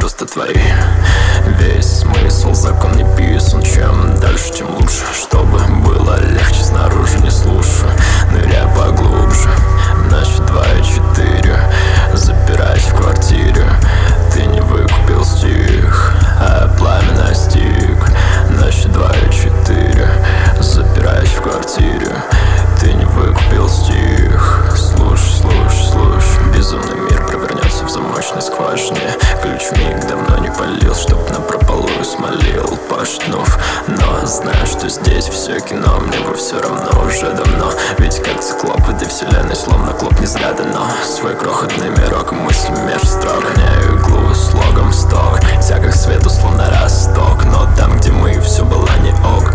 просто твои. Весь смысл, закон не писан. Чем дальше, тем лучше. Чтобы было легче, снаружи не слушаю. Ныряй поглубже. Ночь 2 и 4. Запираюсь в квартире. Ты не выкупил стих, а пламя настиг. Ночь 2 и 4. Запираюсь в квартире. Ты не выкупил стих. Слушай, слушай, слушай. Безумный мир провернется в замочной скважине. Ключ вмиг давно не полил, чтоб напропалую смолил, пошатнув. Но знаю, что здесь все кино. Мне бы все равно уже давно. Ведь как циклоп в этой вселенной, словно клоп не зря дано. Свой крохотный мирок мысли меж строк. Гоняю иглу слогом в сток. Тяга к свету словно росток. Но там, где мы, все было не ок.